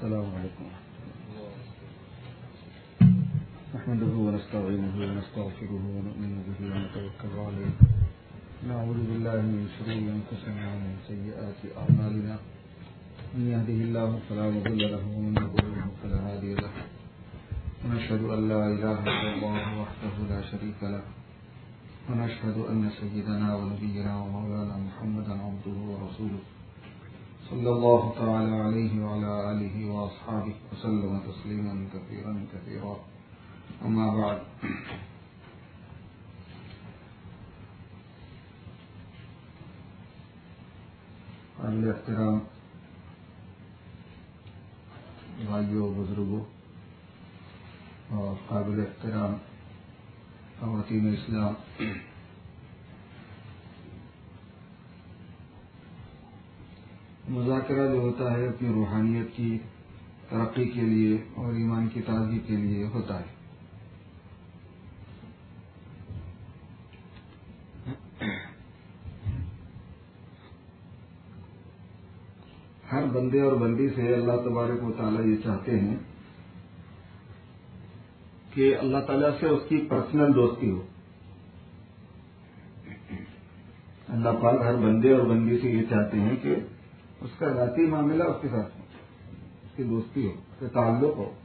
السلام علیکم نحمده ونستعينه ونستغفره ونؤمن به ونتوكل عليه نعوذ بالله من شرور أنفسنا ومن سيئات أعمالنا من يهده الله فلا مضل له ومن يضلل فلا هادي له ونشهد أن لا إله إلا الله وحده لا شريك له ونشهد أن سيدنا ونبينا ومولانا محمدا عبده ورسوله صلى الله تعالى عليه وعلى آله وأصحابه وسلم تسليما كثيرا كثيرا أما بعد قابل احترام بھائیوں بزرگوں اور قابل احترام خواتین اسلام، مذاکرہ جو ہوتا ہے اپنی روحانیت کی ترقی کے لیے اور ایمان کی تازگی کے لیے ہوتا ہے۔ ہر بندے اور بندی سے اللہ تبارک و تعالیٰ یہ چاہتے ہیں کہ اللہ تعالیٰ سے اس کی پرسنل دوستی ہو۔ اللہ پاک ہر بندے اور بندی سے یہ چاہتے ہیں کہ اس کا ذاتی معاملہ اس کے ساتھ ہو، اس کی دوستی ہو، اس سے تعلق ہو۔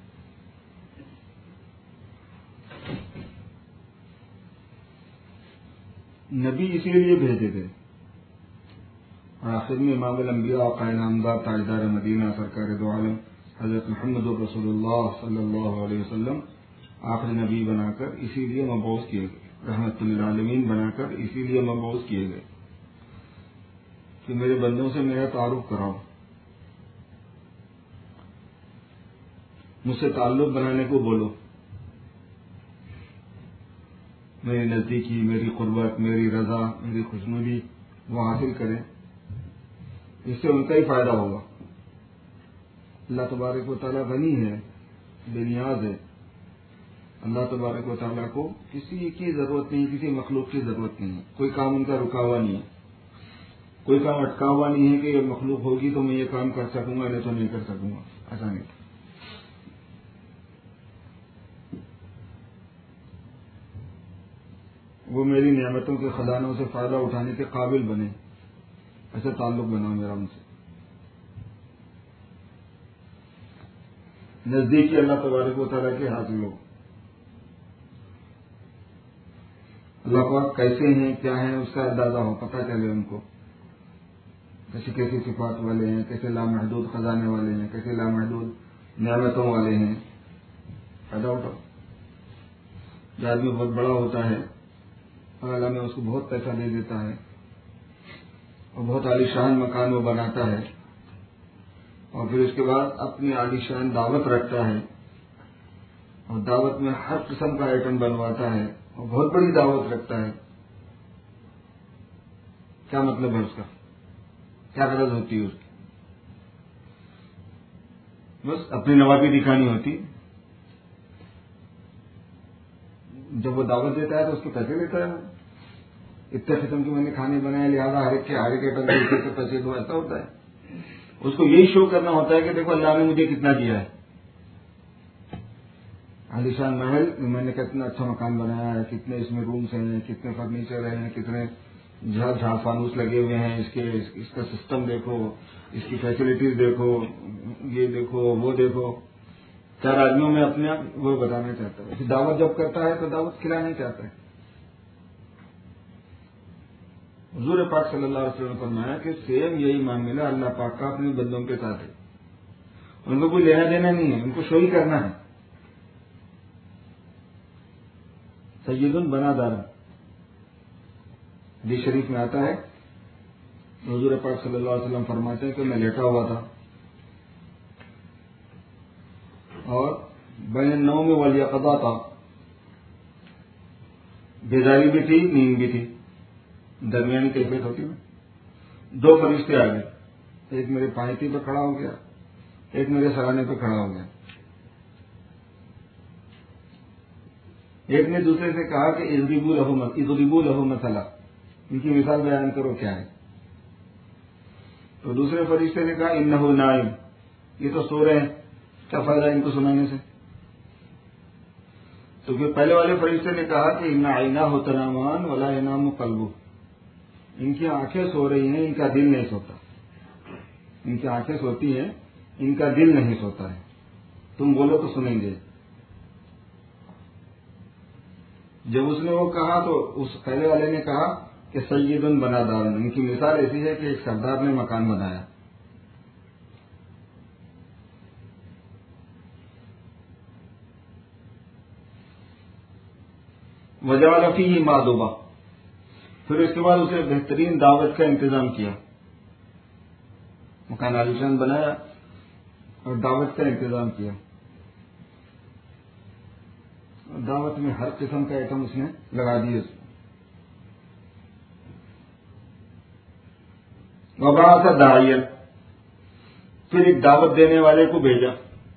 نبی اسی لیے بھیجے تھے، اور آخر میں امام الانبیاء قائد نامدار تاجدار مدینہ سرکار دو عالم حضرت محمد رسول اللہ صلی اللہ علیہ وسلم آخری نبی بنا کر اسی لیے مبعوث کیے گئے، رحمت للعالمین بنا کر اسی لیے مبعوث کیے گئے کہ میرے بندوں سے میرا تعارف کراؤ، مجھ سے تعلق بنانے کو بولو، میری نزدیکی، میری قربت، میری رضا، میری خوشنودی وہ حاصل کریں، اس سے ان کا ہی فائدہ ہوگا۔ اللہ تبارک و تعالیٰ غنی ہے، بے نیاز ہے۔ اللہ تبارک و تعالیٰ کو کسی کی ضرورت نہیں، کسی مخلوق کی ضرورت نہیں ہے، کوئی کام ان کا رکا ہوا نہیں ہے، کوئی کام اٹکا ہوا نہیں ہے کہ یہ مخلوق ہوگی تو میں یہ کام کر سکوں گا، نہیں تو نہیں کر سکوں گا، ایسا نہیں۔ وہ میری نعمتوں کے خزانوں سے فائدہ اٹھانے کے قابل بنے، ایسا تعلق بنا میرا ان سے۔ نزدیکی اللہ تبارک و تعالیٰ کے حاصل ہو۔ اللہ پاک کیسے ہیں، کیا ہیں، اس کا اندازہ ہو، پتہ چلے ان کو، کیسی کیسی صفات والے ہیں، کیسے لامحدود خزانے والے ہیں، کیسے لامحدود نعمتوں والے ہیں، فائدہ اٹھاؤ۔ جو آدمی بہت بڑا ہوتا ہے اور اللہ میں اس کو بہت پیسہ دے دیتا ہے اور بہت عالیشان مکان وہ بناتا ہے، اور پھر اس کے بعد اپنی عالیشان دعوت رکھتا ہے اور دعوت میں ہر قسم کا آئٹم بنواتا ہے اور بہت بڑی دعوت رکھتا ہے، کیا مطلب ہے اس کا؟ کیا غرض ہوتی ہے اس کی؟ بس اپنی نوابی دکھانی ہوتی۔ جب وہ دعوت دیتا ہے تو اس کے پیسے لیتا ہے، اتنے قسم کے میں نے کھانے بنائے لہٰذا ہر ایک آئٹم کے پیسے دو، ایسا ہوتا ہے۔ اس کو یہی شو کرنا ہوتا ہے کہ دیکھو اللہ نے مجھے کتنا دیا ہے، عالیشان محل میں نے کتنا اچھا مکان بنایا ہے، کتنے اس میں رومس ہیں، کتنے فرنیچر ہیں، کتنے جھاڑ فانوس لگے ہوئے ہیں، اس کا سسٹم دیکھو، اس کی فیسلٹیز دیکھو، یہ دیکھو، وہ دیکھو۔ چار آدمیوں میں اپنے آپ وہ بتانا چاہتا ہے۔ دعوت جب کرتا ہے تو دعوت کھلانا چاہتا ہے۔ حضور پاک صلی اللہ علیہ وسلم نے فرمایا کہ سیم یہی معاملہ اللہ پاک کا اپنے بندوں کے ساتھ ہے، ان کو کوئی لینا دینا نہیں ہے، ان کو شو ہی کرنا ہے۔ سید بنا دارا حدیث شریف میں آتا ہے، حضور پاک صلی اللہ علیہ وسلم فرماتے ہیں کہ میں لیٹا ہوا تھا اور بین النوم والیقظہ تھا، بیداری بھی تھی، نیند بھی تھی، درمیانی کیفیت ہوتی ہے۔ دو فرشتے آ گئے، ایک میرے پائتی پہ کھڑا ہو گیا، ایک میرے سرانے پہ کھڑا ہو گیا۔ ایک نے دوسرے سے کہا کہ اضربوا لہ مثلا، ان کی مثال بیان کرو کیا ہے۔ تو دوسرے فرشتے نے کہا انہ نائم، یہ تو سو رہے ہیں، کیا فائدہ ان کو سنانے سے؟ تو پھر پہلے والے فرشتے نے کہا کہ ان عیناہ تنامان ولا ینام قلبہ، ان کی آنکھیں سو رہی ہیں، ان کا دل نہیں سوتا. ان کی آنکھیں سوتی ہیں، ان کا دل نہیں سوتا ہے. تم بولو تو سنیں گے. جب اس نے وہ کہا تو اس پہلے والے نے کہا کہ سید بنا دار، ان کی مثال ایسی ہے کہ ایک سردار نے مکان بنایا. وجعل فیہ مأدبہ، پھر اس کے بعد اسے بہترین دعوت کا انتظام کیا. مکان عالیشان بنایا اور دعوت کا انتظام کیا. دعوت میں ہر قسم کا آئٹم اس نے لگا دیے. وبعث داعیا، پھر ایک دعوت دینے والے کو بھیجا.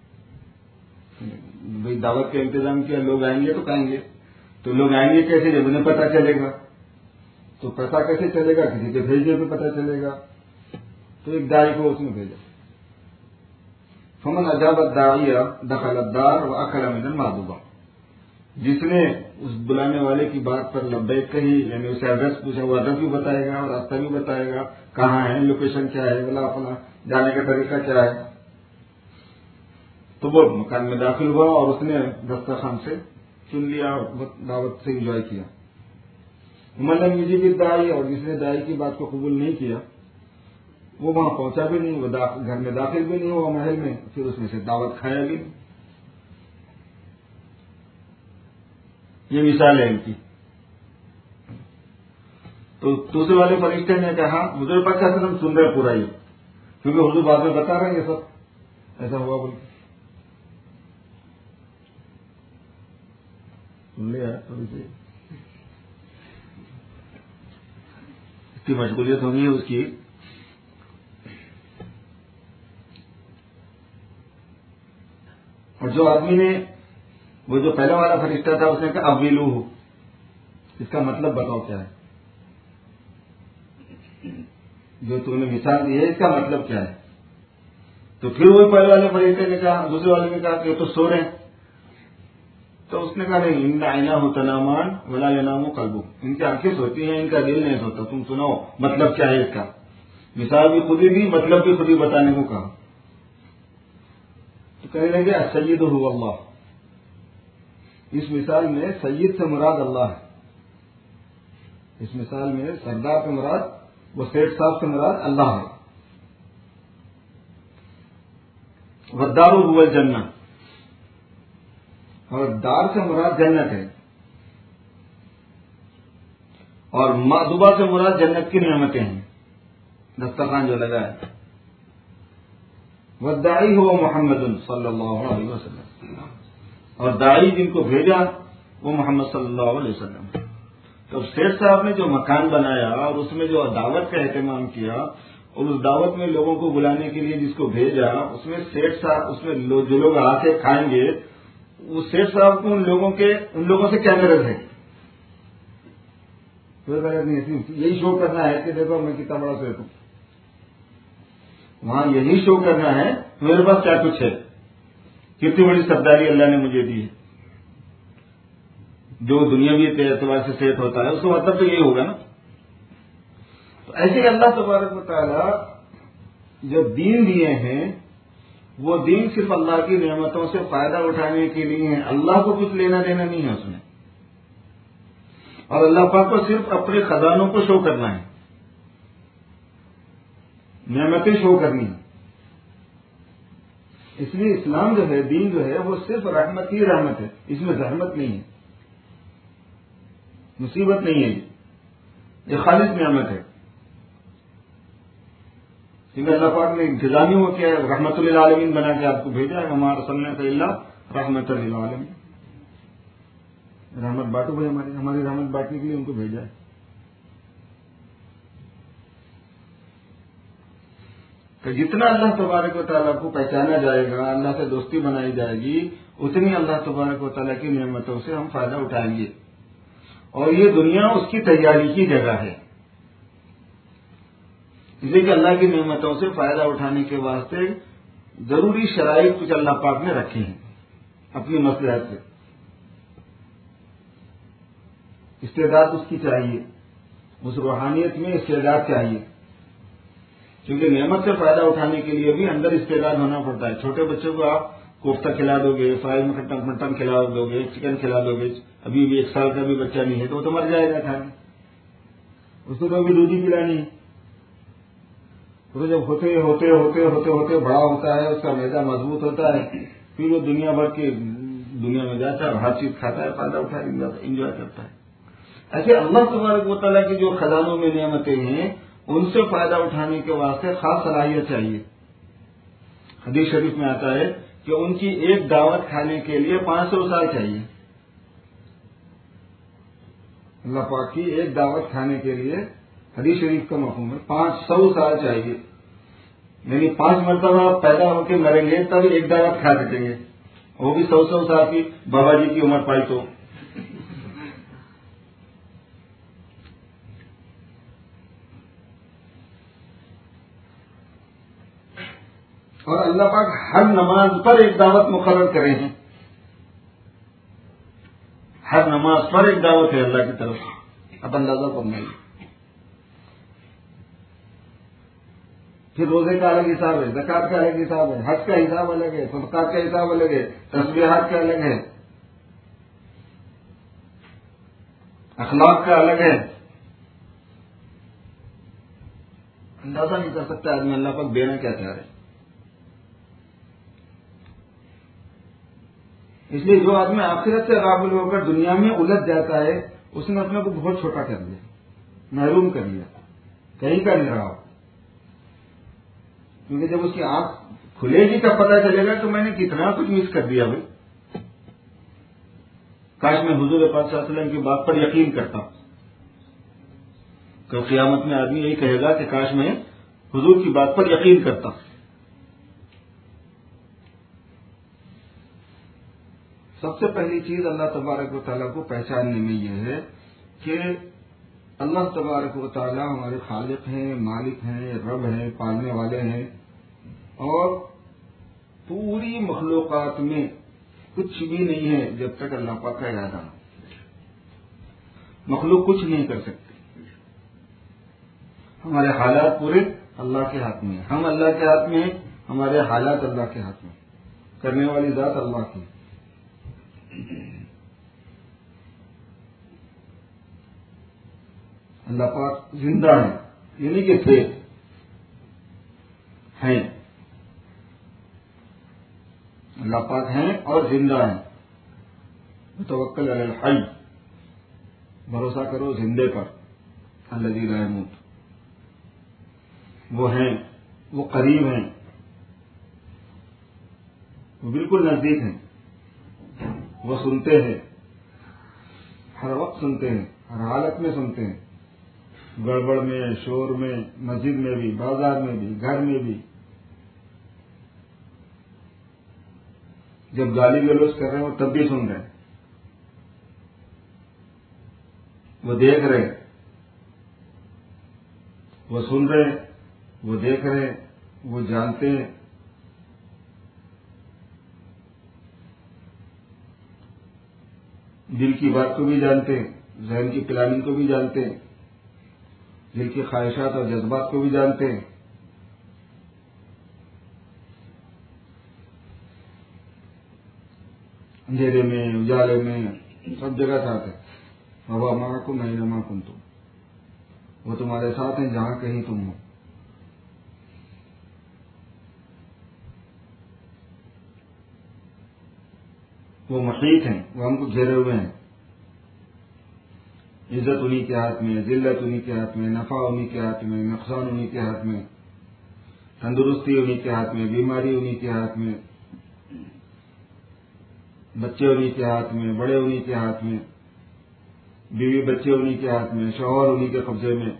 بھائی دعوت کا انتظام کیا، لوگ آئیں گے تو کھائیں گے. تو لوگ آئیں گے کیسے جب انہیں پتہ چلے گا؟ تو پتہ کیسے چلے گا؟ کسی کے بھیجنے پہ پتہ چلے گا. تو ایک داعی کو اس نے بھیجا. فمن اجاب الداعی دخل الدار واکل من المأدبہ، جس نے اس بلانے والے کی بات پر لبیک کہی، یعنی اسے ایڈریس پوچھا، وہ ایڈریس بھی بتائے گا اور راستہ بھی بتائے گا، کہاں ہے، لوکیشن کیا ہے، فلاں فلاں، جانے کا طریقہ کیا ہے. تو وہ مکان میں داخل ہوا اور اس نے دسترخوان سے چن لیا اور دعوت سے انجوائے کیا. لم یجب الداعی، اور جس نے داعی کی بات کو قبول نہیں کیا وہ وہاں پہنچا بھی نہیں، وہ گھر میں داخل بھی نہیں ہوا محل میں، پھر اس میں سے دعوت کھایا بھی نہیں. یہ مثال ہے ان کی. تو دوسرے والے فرشتے نے کہا حضور پاک صلی اللہ علیہ وسلم سن رہے پورا ہی، کیونکہ حضور بعد میں بتا رہے ہیں یہ سب ایسا ہوا بول کے. سن لیا تھوڑی سی اتنی مشغولیت ہونی ہے اس کی. اور جو آدمی نے، وہ جو پہلا والا فرشتہ تھا، اس نے کہا اویلوہ، اس کا مطلب بتاؤ کیا ہے، جو تم نے مثال دی ہے اس کا مطلب کیا ہے. تو پھر وہی پہلے والے فرشتے نے کہا، دوسرے والے نے کہا کہ تو سو رہے ہیں. تو اس نے کہا نہیں، ان عیناہ تنامان ولا ینام قلبہ، ان کی آنکھیں سوتی ہیں، ان کا دل نہیں سوتا. تم سناؤ مطلب کیا ہے اس کا. مثال بھی خود ہی دی، مطلب بھی خود ہی بتانے کو کہا. تو کہنے لگے السید هو اللہ، اس مثال میں سید سے مراد اللہ ہے. اس مثال میں سردار سے مراد، وہ سیٹ صاحب سے مراد اللہ ہے. والدار هو الجنہ، اور دار سے مراد جنت ہے. اور مأدبہ سے مراد جنت کی نعمتیں ہیں، دسترخوان جو لگا ہے. والداعی هو محمد صلی اللہ علیہ وسلم، اور داعی جن کو بھیجا وہ محمد صلی اللہ علیہ وسلم. تو سیٹ صاحب نے جو مکان بنایا اور اس میں جو دعوت کا اہتمام کیا، اور اس دعوت میں لوگوں کو بلانے کے لیے جس کو بھیجا، اس میں سیٹ صاحب، اس میں جو لوگ آ کے کھائیں گے، وہ سیٹ صاحب کو ان لوگوں سے کیا غرض ہے؟ کوئی غرض نہیں. یہی شو کرنا ہے کہ دیکھو میں کتنا بڑا سیٹ ہوں. وہاں یہی شو کرنا ہے میرے پاس کیا کچھ ہے، کتنی بڑی سرداری اللہ نے مجھے دی ہے. جو دنیاوی اعتبار سے صحت ہوتا ہے اس کا مطلب تو یہی ہوگا نا. تو ایسے اللہ تبارک و تعالی جو دین دیے ہیں، وہ دین صرف اللہ کی نعمتوں سے فائدہ اٹھانے کے لیے ہیں. اللہ کو کچھ لینا دینا نہیں ہے اس میں، اور اللہ پاک کو صرف اپنے خزانوں کو شو کرنا ہے، نعمتیں شو کرنی ہے. اس لیے اسلام جو ہے، دین جو ہے، وہ صرف رحمت ہی رحمت ہے. اس میں زحمت نہیں ہے، مصیبت نہیں ہے، یہ خالص نعمت ہے. کیونکہ اللہ پاک نے انتظامی ہو کیا ہے، رحمت للعالمین بنا کے آپ کو بھیجا ہے. ہمارا سنت اللہ رحمت للعالمین، رحمت بانٹو بھائی، ہماری رحمت بانٹنے کے لیے ان کو بھیجا ہے. کہ جتنا اللہ تبارک و تعالیٰ کو پہچانا جائے گا، اللہ سے دوستی بنائی جائے گی، اتنی اللہ تبارک و تعالیٰ کی نعمتوں سے ہم فائدہ اٹھائیں گے. اور یہ دنیا اس کی تیاری کی جگہ ہے، اس لیے کہ اللہ کی نعمتوں سے فائدہ اٹھانے کے واسطے ضروری شرائط کچھ اللہ پاک نے رکھی ہیں اپنی مصلحت سے. استعداد اس کی چاہیے، اس روحانیت میں استعداد چاہیے، کیونکہ نعمت سے فائدہ اٹھانے کے لیے بھی اندر استعداد ہونا پڑتا ہے. چھوٹے بچوں کو آپ کوفتہ کھلا دو گے، فرائی مٹن کھلا دو گے، چکن کھلا دو گے، ابھی بھی 1 سال کا بھی بچہ نہیں ہے تو وہ تو مر جائے گا کھانے. اس کو تو ابھی دودھ ہی پلانی ہے. تو جب ہوتے ہوتے ہوتے ہوتے ہوتے بڑا ہوتا ہے، اس کا معدہ مضبوط ہوتا ہے، پھر وہ دنیا بھر کی دنیا میں جاتا ہے، ہر چیز کھاتا ہے، فائدہ اٹھا انجوائے کرتا ہے. ایسے اللہ تبارک و تعالیٰ کی جو خزانوں میں نعمتیں ہیں ان سے فائدہ اٹھانے کے واسطے خاص صلاحیت چاہیے. حدیث شریف میں آتا ہے کہ ان کی ایک دعوت کھانے کے لیے 500 سال چاہیے. اللہ پاک کی ایک دعوت کھانے کے لیے حدیث شریف کا مفہوم ہے 500 سال چاہیے. یعنی 5 مرتبہ پیدا ہو کے مریں گے تب ایک دعوت کھا سکیں گے، وہ بھی 100 سال کی بابا جی کی عمر پائی تو. اور اللہ پاک ہر نماز پر ایک دعوت مقرر کرے ہیں. ہر نماز پر ایک دعوت ہے اللہ کی طرف سے. اب اندازہ فرمائیے. پھر روزے کا الگ حساب ہے، زکوٰۃ کا الگ حساب ہے، حج کا حساب الگ ہے، صدقات کا حساب الگ ہے، تسبیحات کا الگ ہے، اخلاق کا الگ ہے. اندازہ نہیں کر سکتا آدمی اللہ پاک دینا کیا چاہ رہے. اس لیے جو آدمی آخرت سے غافل ہو کر دنیا میں الجھ جاتا ہے اس نے اپنے کو بہت چھوٹا کر لیا، محروم کر لیا، کہیں کا نہیں رہا. کیونکہ جب اس کی آنکھ کھلے گی تب پتہ چلے گا کہ میں نے کتنا کچھ مس کر دیا بھائی. کاش میں حضور پاک صلی اللہ علیہ وسلم کی بات پر یقین کرتا. کہ قیامت میں آدمی یہی کہے گا کہ کاش میں حضور کی بات پر یقین کرتا. سب سے پہلی چیز اللہ تبارک و تعالیٰ کو پہچاننے میں یہ ہے کہ اللہ تبارک و تعالیٰ ہمارے خالق ہیں، مالک ہیں، رب ہیں، پالنے والے ہیں، اور پوری مخلوقات میں کچھ بھی نہیں ہے جب تک اللہ پاک کا ارادہ نہ. مخلوق کچھ نہیں کر سکتی. ہمارے حالات پورے اللہ کے ہاتھ میں ہیں، ہم اللہ کے ہاتھ میں ہیں، ہمارے حالات اللہ کے ہاتھ میں. کرنے والی ذات اللہ کی. اللہ پاک زندہ ہے، یعنی کہ تھے، ہیں. اللہ پاک ہیں اور زندہ ہیں. توکل علی الحی، بھروسہ کرو زندے پر، الذی لا یموت. وہ ہیں، وہ قریب ہیں، وہ بالکل نزدیک ہیں، وہ سنتے ہیں، ہر وقت سنتے ہیں، ہر حالت میں سنتے ہیں. گڑبڑ میں، شور میں، مسجد میں بھی، بازار میں بھی، گھر میں بھی. جب گالی گلوچ کر رہے ہو تب بھی سن رہے ہیں. وہ دیکھ رہے ہیں، وہ سن رہے ہیں، وہ دیکھ رہے ہیں، وہ جانتے ہیں. دل کی بات کو بھی جانتے ہیں، ذہن کی پلاننگ کو بھی جانتے ہیں، دل کی خواہشات اور جذبات کو بھی جانتے ہیں. اندھیرے میں، اجالے میں، سب جگہ ساتھ ہے. وَهُوَ مَعَكُمْ أَيْنَمَا كُنتُمْ. وہ تمہارے ساتھ ہیں جہاں کہیں تم ہو. وہ محیط ہیں، وہ ہم کو گھیرے ہوئے ہیں. عزت انہی کے ہاتھ میں، ذلت انہی کے ہاتھ میں، نفع انہی کے ہاتھ میں، نقصان انہی کے ہاتھ میں، تندرستی انہی کے ہاتھ میں، بیماری انہی کے ہاتھ میں، بچے انہی کے ہاتھ میں، بڑے انہی کے ہاتھ میں، بیوی بچے انہی کے ہاتھ میں، شوہر انہی کے قبضے میں.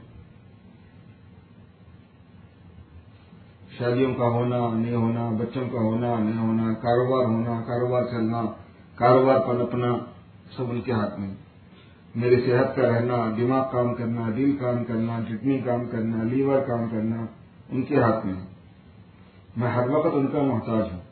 شادیوں کا ہونا نہیں ہونا، بچوں کا ہونا نہیں ہونا، کاروبار ہونا، کاروبار چلنا، کاروبار پنپنا، سب ان کے ہاتھ میں. میری صحت کا رہنا، دماغ کام کرنا، دل کام کرنا، کڈنی کام کرنا، لیور کام کرنا، ان کے ہاتھ میں. میں ہر وقت ان کا محتاج ہوں،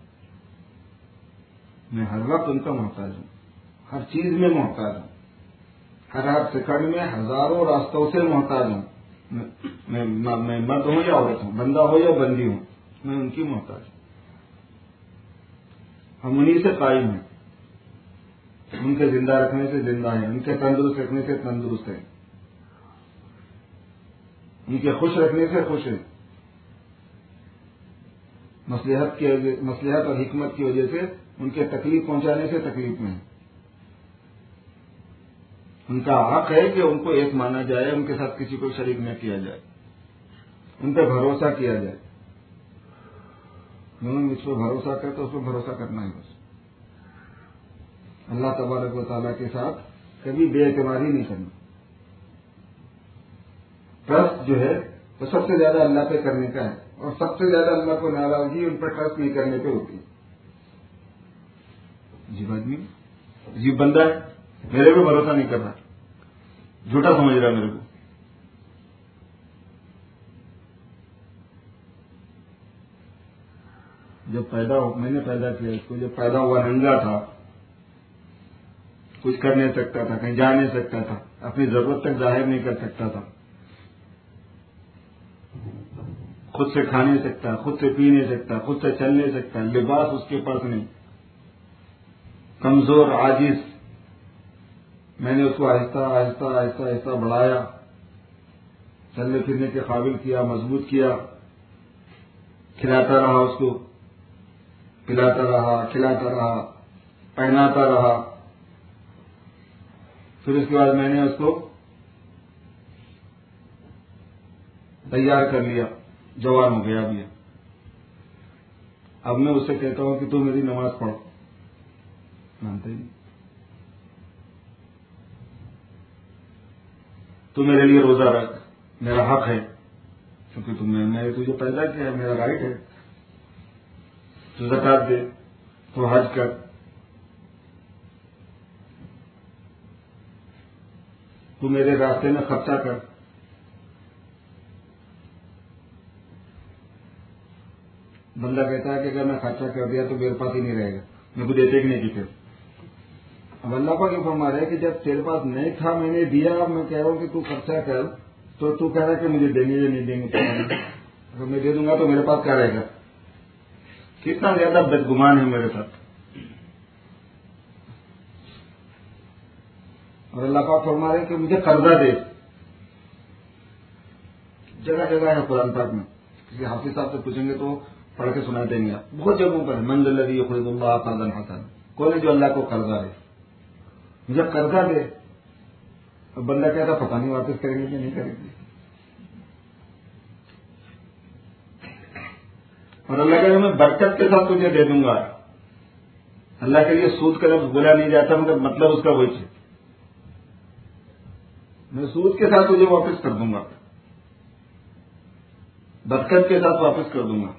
میں ہر وقت ان کا محتاج ہوں، ہر چیز میں محتاج ہوں، ہر سیکنڈ میں ہزاروں راستوں سے محتاج ہوں. میں مرد ہوں یا عورت ہوں، بندہ ہو یا بندی ہوں، میں ان کی محتاج ہوں. ہم انہی سے قائم ہیں، ان کے زندہ رکھنے سے زندہ ہیں، ان کے تندرست رکھنے سے تندرست ہیں، ان کے خوش رکھنے سے خوش ہیں. مصلحت اور حکمت کی وجہ سے ان کے تکلیف پہنچانے سے تکلیف میں ہیں. ان کا حق ہے کہ ان کو ایک مانا جائے، ان کے ساتھ کسی کو شریک نہ کیا جائے، ان پہ بھروسہ کیا جائے. اس پہ بھروسہ کرے تو اس پہ بھروسہ کرنا ہے. بس اللہ تبارک و تعالیٰ کے ساتھ کبھی بے اعتباری نہیں کرنا. ٹرسٹ جو ہے وہ سب سے زیادہ اللہ پہ کرنے کا ہے، اور سب سے زیادہ اللہ کو ناراضگی ان پر ٹرسٹ نہیں کرنے پہ ہوتی ہے. عجیب آدمی، عجیب بندہ ہے، میرے کو بھروسہ نہیں کر رہا، جھوٹا سمجھ رہا میرے کو. جب میں نے پیدا کیا اس کو، جب پیدا ہوا ننگا تھا، کچھ کر نہیں سکتا تھا، کہیں جا نہیں سکتا تھا، اپنی ضرورت تک ظاہر نہیں کر سکتا تھا، خود سے کھا نہیں سکتا، خود سے پی نہیں سکتا، خود سے چل نہیں سکتا، لباس اس کے پاس نہیں، کمزور عاجز. میں نے اس کو آہستہ آہستہ آہستہ آہستہ بڑھایا، چلنے پھرنے کے قابل کیا، مضبوط کیا، کھلاتا رہا اس کو، پلاتا رہا، کھلاتا رہا، پہناتا رہا. پھر اس کے بعد میں نے اس کو تیار کر لیا، جوان ہو گیا ابھی. اب میں اس سے کہتا ہوں کہ تو میری نماز پڑھ، مانتے نہیں. تو میرے لیے روزہ رکھ، میرا حق ہے، کیونکہ میں نے تجھے پیدا کیا ہے، میرا رائٹ ہے. تو زکات دے، تو حج کر. تو میرے راستے میں خرچہ کر. بندہ کہتا ہے کہ اگر میں خرچہ کر دیا تو میرے پاس ہی نہیں رہے گا، میرے کو دیتے کہ نہیں دیتے. اب اللہ پاک یہ فرما رہا ہے کہ جب تیرے پاس نہیں تھا میں نے دیا، اب میں کہہ رہا ہوں کہ تو خرچہ کر، تو کہہ رہا ہے کہ مجھے دیں گے یا نہیں دیں گے. اگر میں دے دوں گا تو میرے پاس کیا رہے گا. کتنا زیادہ بدگمان ہے میرے ساتھ. اور اللہ پاک فرما رہے ہیں کہ مجھے قرضہ دے. جگہ جگہ ہے قرآن پاک میں، کسی حافظ صاحب سے پوچھیں گے تو پڑھ کے سنا دیں گے. آپ بہت جگہوں پر من ذا الذی یقرض اللہ قرضا حسنا، کون ہے جو اللہ کو قرضہ دے، مجھے قرضہ دے. اب بندہ کہتا پتہ نہیں واپس کریں گے کہ نہیں کریں گے. اور اللہ کہتا میں برکت کے ساتھ تجھے دے دوں گا. اللہ کے لیے سود کا لفظ بولا نہیں جاتا، مگر مطلب اس کا وہی ہے، میں سود کے ساتھ تجھے واپس کر دوں گا، برکت کے ساتھ واپس کر دوں گا.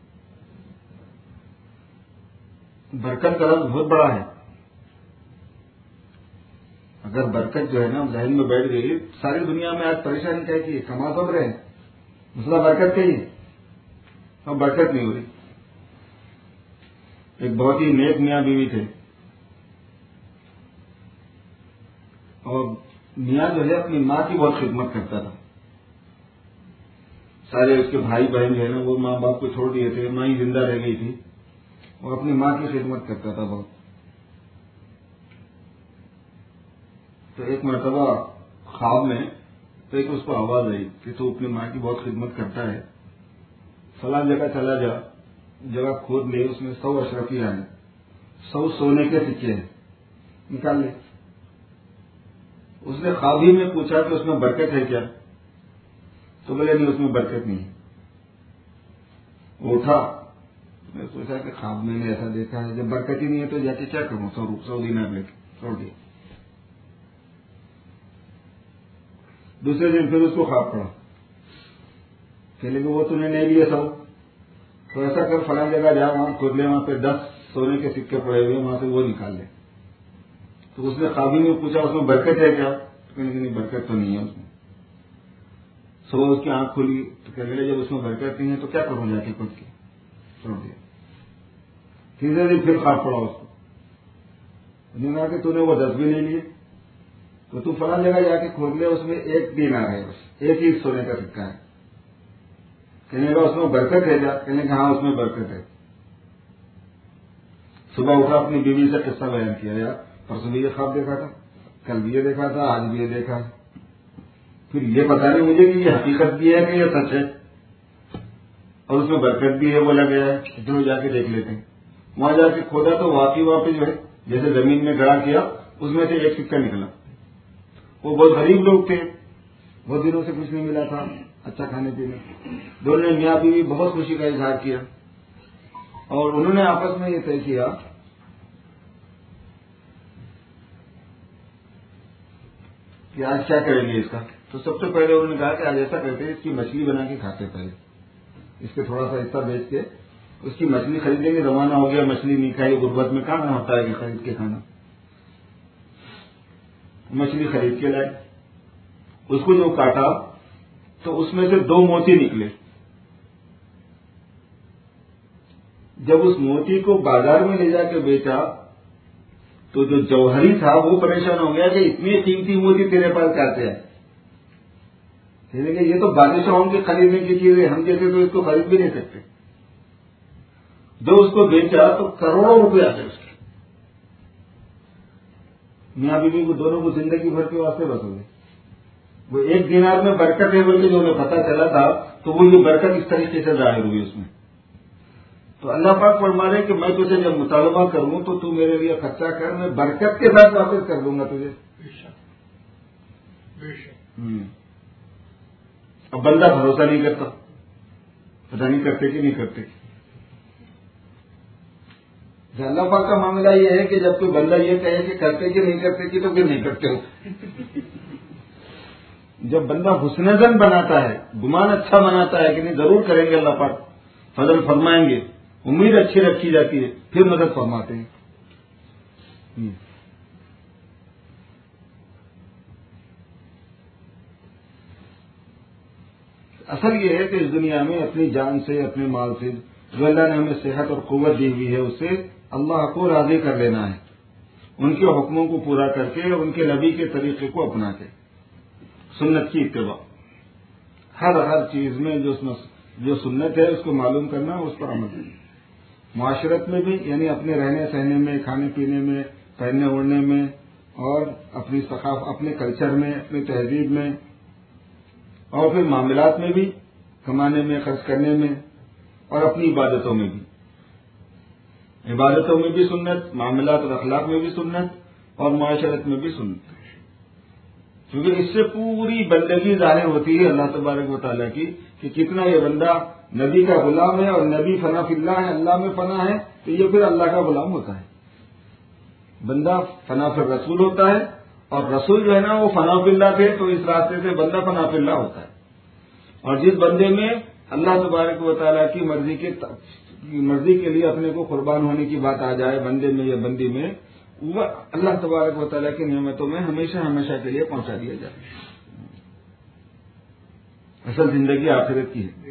برکت کا لفظ بہت بڑا ہے. اگر برکت جو ہے نا ذہن میں بیٹھ گئی، ساری دنیا میں آج پریشانی کیا کی، کما سب رہے ہیں، مسئلہ برکت کا ہی ہے، اور برکت نہیں ہو رہی. ایک بہت ہی نیک میاں بیوی تھے، اور میاں جو ہے اپنی ماں کی بہت خدمت کرتا تھا. سارے اس کے بھائی بہن جو ہے نا وہ ماں باپ کو چھوڑ دیے تھے، ماں ہی زندہ رہ گئی تھی، وہ اپنی ماں کی خدمت کرتا تھا بہت. تو ایک مرتبہ خواب میں تو ایک اس کو آواز آئی کہ تو اپنی ماں کی بہت خدمت کرتا ہے، فلاں جگہ چلا جا، جگہ کھود لے، اس میں 100 اشرفیاں ہیں، 100 سونے کے سکے ہیں، نکال لے. اس نے خواب ہی میں پوچھا کہ اس میں برکت ہے کیا؟ تو بولے نہیں، اس میں برکت نہیں ہے. وہ اٹھا، میں سوچا کہ خواب میں نے ایسا دیکھا ہے، جب برکت ہی نہیں ہے تو جا کے کیا کروں، 100 دینار لے کے چھوڑ دیا. دوسرے دن پھر اس کو خواب پڑا کہ لیکن وہ تم نے نہیں لیے 100، تو ایسا کر فلاں جگہ جا، وہاں کھود لے، وہاں پہ 10 سونے کے سکے پڑے ہوئے، وہاں سے وہ نکال لے. تو اس نے خوابی میں پوچھا اس میں برکت ہے کیا؟ نہیں، برکت تو نہیں ہے اس میں. صبح اس کی آنکھ کھلی تو کہنے لگے جب اس میں برکت نہیں ہے تو کیا کروں جا کے خود کی. تیسرے دن پھر خواب پڑا اس کو. انہوں نے کہا کہ تو نے وہ 10 بھی لے لیے تو تو فلاں جگہ جا کے کھول لے, اس میں 1 دینار ہے, بس 1 ہی سونے کا سکہ ہے. کہنے لگا اس میں برکت ہے کیا؟ کہنے کہ ہاں اس میں برکت ہے. صبح اٹھا اپنی بیوی سے قصہ بیان کیا, یار پرسوں بھی یہ خواب دیکھا تھا, کل بھی یہ دیکھا تھا, آج بھی یہ دیکھا. پھر یہ پتا نہیں مجھے کہ یہ حقیقت بھی ہے کہ یہ سچ ہے اور اس میں برکت بھی ہے بولا گیا ہے, چلو جا کے دیکھ لیتے ہیں. وہاں جا کے کھودا تو واقعی وہاں پہ جو ہے جیسے زمین میں گڑا کیا اس میں سے 1 سکہ نکلا. وہ بہت غریب لوگ تھے, بہت دنوں سے کچھ نہیں ملا تھا اچھا کھانے پینے. دونوں نے میاں بیوی بہت خوشی کا اظہار کیا اور انہوں نے آپس میں یہ طے کیا کہ آج کیا کریں گے اس کا. تو سب سے پہلے انہوں نے کہا کہ آج ایسا کرتے ہیں اس کی مچھلی بنا کے کھاتے, پہلے اس کے تھوڑا سا حصہ بیچ کے اس کی مچھلی خریدیں گے. زمانہ ہو گیا مچھلی نہیں کھائی, غربت میں کہاں ہوتا ہے کہ خرید کے کھانا. مچھلی خرید کے لائے, اس کو جو کاٹا تو اس میں سے 2 موتی نکلے. جب اس موتی کو بازار میں لے جا کے بیچا تو جو جوہری تھا وہ پریشان ہو گیا کہ اتنی قیمتی موتی تیرے پاس کہتے ہیں. یہ تو بادشاہوں کے خریدنے کی چیز ہے, ہم جیسے تو اس کو خرید بھی نہیں سکتے. جو اس کو بیچا تو کروڑوں روپے آتے اس کے. میاں بیوی کو دونوں کو زندگی بھر کے واسطے بس ہو گئے. وہ 1 دینار میں برکت ہے بول کے جو انہیں پتا چلا تھا تو وہ یہ برکت اس طریقے سے ظاہر ہوئی اس میں. تو اللہ پاک فرما رہے کہ میں تجھے جب مطالبہ کروں تو میرے لیے خرچہ کر, میں برکت کے ساتھ واپس کر دوں گا تجھے. اب بندہ بھروسہ نہیں کرتا, پتہ نہیں کرتے کہ نہیں کرتے. اللہ پاک کا معاملہ یہ ہے کہ جب کوئی بندہ یہ کہے کہ کرتے کہ نہیں کرتے کہ تو پھر نہیں کرتے ہو. جب بندہ حسن ظن بناتا ہے, گمان اچھا بناتا ہے کہ نہیں ضرور کریں گے اللہ پاک فضل فرمائیں گے, امید اچھی رکھی جاتی ہے, پھر مدد فرماتے ہیں. اصل یہ ہے کہ اس دنیا میں اپنی جان سے, اپنے مال سے, جو اللہ نے ہمیں صحت اور قوت دی ہوئی ہے اس سے اللہ کو راضی کر لینا ہے, ان کے حکموں کو پورا کر کے, ان کے نبی کے طریقے کو اپنا کے, سنت کی اتباع. ہر چیز میں جو سنت ہے اس کو معلوم کرنا, اس پر عمل کرنا. معاشرت میں بھی یعنی اپنے رہنے سہنے میں, کھانے پینے میں, پہننے اوڑھنے میں, اور اپنی ثقافت, اپنے کلچر میں, اپنی تہذیب میں, اور پھر معاملات میں بھی, کمانے میں, خرچ کرنے میں, اور اپنی عبادتوں میں بھی. عبادتوں میں بھی سنت, معاملات اور اخلاق میں بھی سنت, اور معاشرت میں بھی سنت. کیونکہ اس سے پوری بندگی ظاہر ہوتی ہے اللہ تبارک و تعالیٰ کی کہ کتنا یہ بندہ نبی کا غلام ہے, اور نبی فنا فی اللہ ہے, اللہ میں فنا ہے, تو یہ پھر اللہ کا غلام ہوتا ہے. بندہ فنا فی رسول ہوتا ہے, اور رسول جو ہے نا وہ فنا فی اللہ تھے, تو اس راستے سے بندہ فنا فی اللہ ہوتا ہے. اور جس بندے میں اللہ تبارک و تعالیٰ کی مرضی کے لیے اپنے کو قربان ہونے کی بات آ جائے بندے میں یا بندی میں, وہ اللہ تبارک و تعالیٰ کی نعمتوں میں ہمیشہ کے لیے پہنچا دیا جائے. اصل زندگی آخرت کی ہے,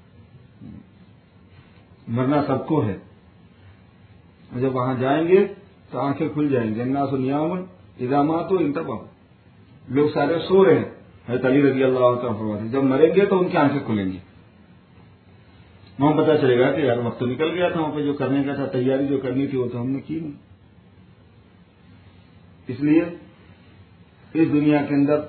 مرنا سب کو ہے. جب وہاں جائیں گے تو آنکھیں کھل جائیں گی. الناس نیام اذا ماتوا انتبہوا, لوگ سارے سو رہے ہیں. حضرت علی رضی اللہ تعالیٰ فرماتے جب مریں گے تو ان کی آنکھیں کھلیں گی. وہاں پتہ چلے گا کہ یار وقت تو نکل گیا تھا, وہاں پہ جو کرنے کا تھا, تیاری جو کرنی تھی وہ تو ہم نے کی نہیں. اس لیے اس دنیا کے اندر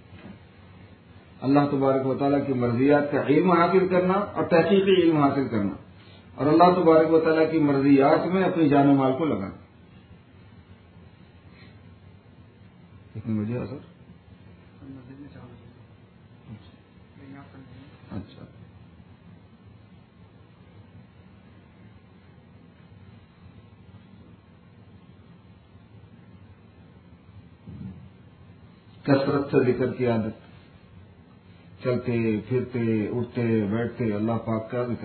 اللہ تبارک و تعالیٰ کی مرضیات کا علم حاصل کرنا اور تحقیقی علم حاصل کرنا, اور اللہ تبارک و تعالیٰ کی مرضیات میں اپنی جان و مال کو لگانا. کتنے بجے اثر؟ اچھا, کثرت سے ذکر کی عادت, چلتے پھرتے اٹھتے بیٹھتے اللہ پاک کا ذکر,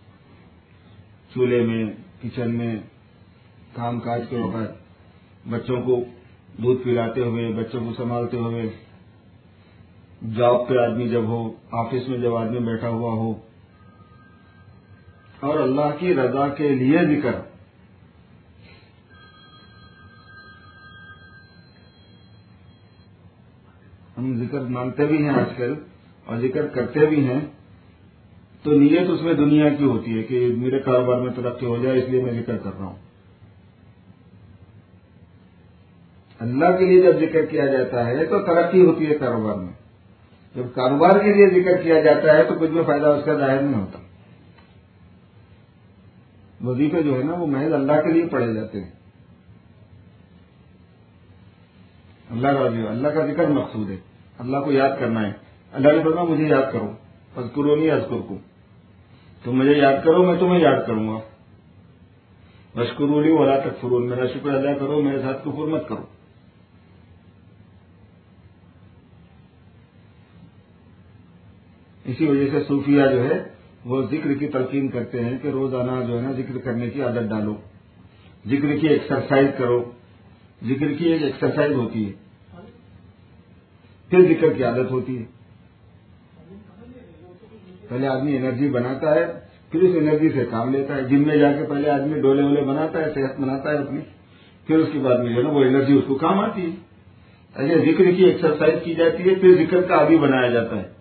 چولہے میں, کچن میں, کام کاج کے وقت, بچوں کو دودھ پلاتے ہوئے, بچوں کو سنبھالتے ہوئے, جاب پہ آدمی جب ہو, آفس میں جب آدمی بیٹھا ہوا ہو, اور اللہ کی رضا کے لیے ذکر, ہم ذکر مانتے بھی ہیں آج کل اور ذکر کرتے بھی ہیں، تو نیت اس میں دنیا کی ہوتی ہے کہ میرے کاروبار میں ترقی ہو جائے، اس لیے میں ذکر کر رہا ہوں۔ اللہ کے لیے جب ذکر کیا جاتا ہے تو ترقی ہوتی ہے کاروبار میں، جب کاروبار کے لیے ذکر کیا جاتا ہے تو کچھ بھی فائدہ اس کا ظاہر نہیں ہوتا۔ وظیفے جو ہے نا وہ محض اللہ کے لیے پڑھے جاتے ہیں، اللہ راضی ہو، اللہ کا ذکر مقصود ہے، اللہ کو یاد کرنا ہے۔ اللہ نے فرمایا مجھے یاد کرو، فاذکرونی اذکرکم، تم مجھے یاد کرو میں تمہیں یاد کروں گا، واشکرونی ولا تکفرون، میرا شکر ادا کرو، میرے ساتھ کفر مت کرو۔ اسی وجہ سے صوفیہ جو ہے وہ ذکر کی تلقین کرتے ہیں کہ روزانہ جو ہے نا ذکر کرنے کی عادت ڈالو، ذکر کی ایکسرسائز کرو۔ ذکر کی ایک ایکسرسائز ہوتی ہے، پھر ذکر کی عادت ہوتی ہے۔ پہلے آدمی انرجی بناتا ہے، پھر اس انرجی سے کام لیتا ہے۔ جم میں جا کے پہلے آدمی ڈولے وولے بناتا ہے، صحت بناتا ہے اپنی، پھر اس کے بعد میں جو ہے نا وہ انرجی اس کو کام آتی ہے۔ ایسے ذکر کی ایکسرسائز کی جاتی ہے، پھر ذکر کا عادی بنایا جاتا ہے۔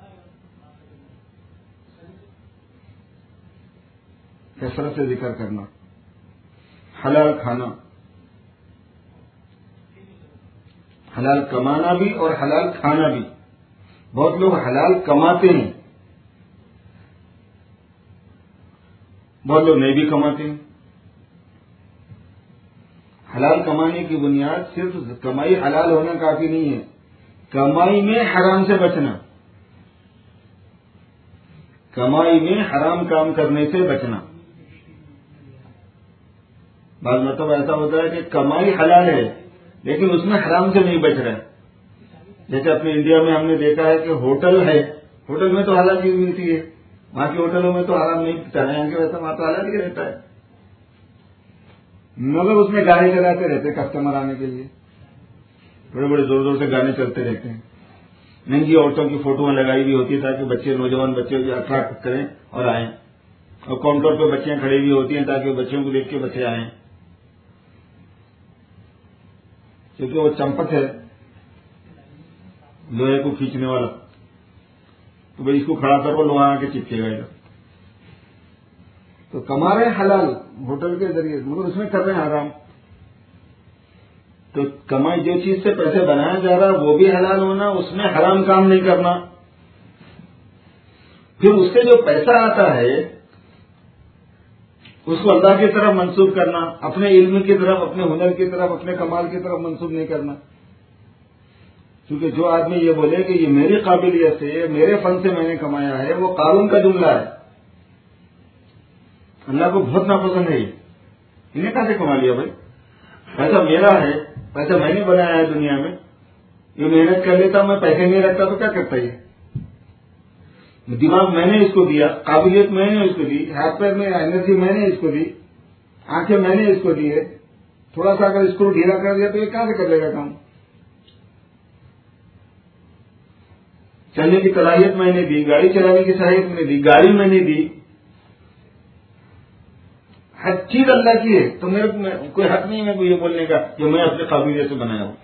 کثرت سے ذکر کرنا، حلال کھانا، حلال کمانا بھی اور حلال کھانا بھی۔ بہت لوگ حلال کماتے ہیں، بہت لوگ نہیں بھی کماتے ہیں۔ حلال کمانے کی بنیاد صرف کمائی حلال ہونا کافی نہیں ہے، کمائی میں حرام سے بچنا، کمائی میں حرام کام کرنے سے بچنا۔ بعض مطلب ایسا ہوتا ہے کہ کمائی حلال ہے لیکن اس میں حرام سے نہیں بچ رہا ہے۔ جیسے اپنے انڈیا میں ہم نے دیکھا ہے کہ ہوٹل ہے، ہوٹل میں تو حلال چیز ملتی ہے، وہاں کی ہوٹلوں میں تو حرام نہیں پتا ہے، یہاں کے ویسا وہاں تو حلال ہی رہتا ہے، مگر اس میں گانے چلاتے رہتے کسٹمر آنے کے لیے، بڑے بڑے زور زور سے گانے چلتے رہتے ہیں، ننگی عورتوں کی فوٹویں لگائی ہوئی ہوتی ہے تاکہ بچے، نوجوان بچے جو اٹریکٹ کریں اور آئیں، اور کاؤنٹر پہ بچیاں کھڑی ہوئی ہوتی ہیں تاکہ بچوں کو دیکھ کے بچے آئیں، کیونکہ وہ چمپٹ ہے لوہے کو کھینچنے والا، تو بھائی اس کو کھڑا کرو، لوہا آ کے چپکے گا۔ تو کما رہے ہیں حلال ہوٹل کے ذریعے، مگر اس میں کر رہے ہیں حرام۔ تو کمائی جو چیز سے پیسے بنایا جا رہا ہے وہ بھی حلال ہونا، اس میں حرام کام نہیں کرنا۔ پھر اس سے جو پیسہ آتا ہے اس کو اللہ کی طرف منسوب کرنا، اپنے علم کی طرف، اپنے ہنر کی طرف، اپنے کمال کی طرف منسوب نہیں کرنا۔ کیونکہ جو آدمی یہ بولے کہ یہ میری قابلیت سے، میرے فن سے میں نے کمایا ہے، وہ قارون کا جملہ ہے، اللہ کو بہت ناپسند ہے۔ انہیں کہاں سے کما لیا بھائی؟ پیسہ میرا ہے، پیسہ میں نے بنایا ہے دنیا میں، یہ محنت کر لیتا، میں پیسے نہیں رکھتا تو کیا کرتا یہ؟ دماغ میں نے اس کو دیا، قابلیت میں نے اس کو دی، ہاتھ پیر میں انرجی میں نے اس کو دی، آنکھیں میں نے اس کو دی ہے، تھوڑا سا اگر اسکرو ڈھیلا کر دیا تو یہ کہاں سے کر لے گا کام؟ چلنے کی صلاحیت میں نے دی، گاڑی چلانے کی صلاحیت میں نے دی، گاڑی میں نے دی، ہر چیز اللہ کی ہے، تو میرے کوئی حق نہیں ہے یہ بولنے کا کہ میں اپنے قابلیت سے بنایا ہوں۔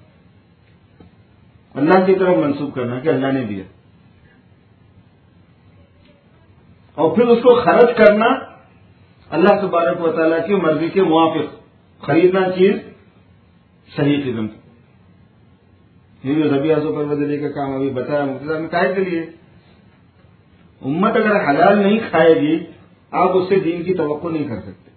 اللہ کی طرف منسوب کرنا کہ اللہ نے دیا، اور پھر اس کو خرچ کرنا اللہ تبارک و تعالیٰ کی مرضی کے موافق، خریدنا چیز صحیح قسم سے۔ یہ جو ذبیحہ پر بدلے کا کام ابھی بتایا مقتدر نے کہے کے لیے، امت اگر حلال نہیں کھائے گی آپ اس سے دین کی توقع نہیں کر سکتے۔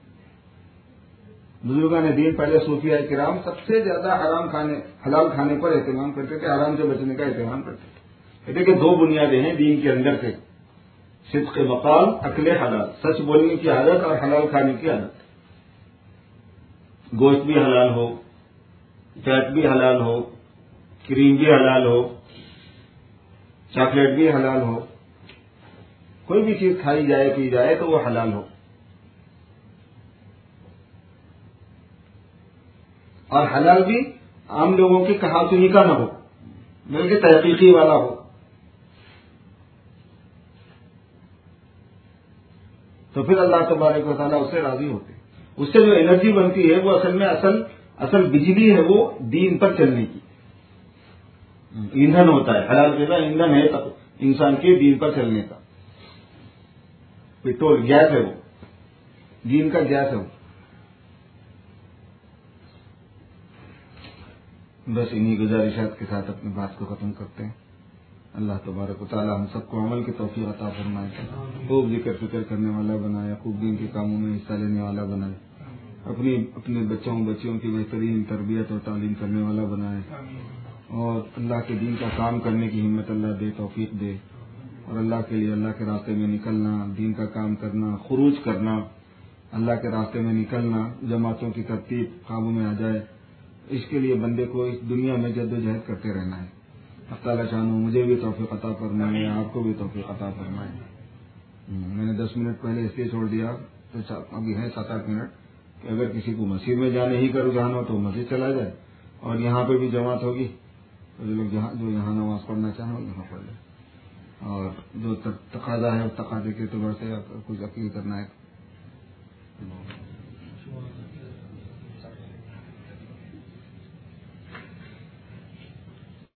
بزرگان دین پہلے صوفیہ کرام سب سے زیادہ حلال کھانے پر اہتمام کرتے تھے، حرام سے بچنے کا اہتمام کرتے تھے۔ کہتے کہ دو بنیادیں ہیں دین کے اندر سے، صدق مقال، اکل حلال، سچ بولنے کی عادت اور حلال کھانے کی عادت۔ گوشت بھی حلال ہو، فیٹ بھی حلال ہو، کریم بھی حلال ہو، چاکلیٹ بھی حلال ہو، کوئی بھی چیز کھائی جائے پی جائے تو وہ حلال ہو، اور حلال بھی عام لوگوں کی کہا سنی کا نہ ہو بلکہ تحقیقی والا ہو۔ تو پھر اللہ تبارک و تعالیٰ اس سے راضی ہوتے، اس سے جو انرجی بنتی ہے وہ اصل میں اصل بجلی ہے، وہ دین پر چلنے کی۔ ایندھن ہوتا ہے، حلال غذا ایندھن ہے انسان کے دین پر چلنے کا. پیٹرول گیس ہے، وہ دین کا گیس ہے وہ. بس انہی گزارشات کے ساتھ اپنی بات کو ختم کرتے ہیں. اللہ تبارک و تعالی ہم سب کو عمل کی توفیق عطا فرمائے، خوب ذکر فکر کرنے والا بنائے، خوب دین کے کاموں میں حصہ لینے والا بنائے، اپنے بچیوں کی بہترین تربیت اور تعلیم کرنے والا بنائے، اور اللہ کے دین کا کام کرنے کی ہمت اللہ دے، توفیق دے، اور اللہ کے لیے اللہ کے راستے میں نکلنا، دین کا کام کرنا، خروج کرنا، اللہ کے راستے میں نکلنا، جماعتوں کی ترتیب قابو میں آ جائے. اس کے لیے بندے کو اس دنیا میں جد و جہد کرتے رہنا ہے. اللہ تعالیٰ چاہوں مجھے بھی توفیق عطا فرمائے، آپ کو بھی توفیق عطا فرمائے. میں نے 10 منٹ پہلے اس لیے چھوڑ دیا، تو ابھی ہے 7-8 منٹ، کہ اگر کسی کو مسجد میں جانے ہی کا رجحان ہو تو مسجد چلا جائے، اور یہاں پہ بھی جماعت ہوگی تو جو یہاں نماز پڑھنا چاہیں وہ یہاں پڑھ لیں، اور جو تقاضا ہے اس تقاضے کے اعتبار سے کچھ عقیل کرنا ہے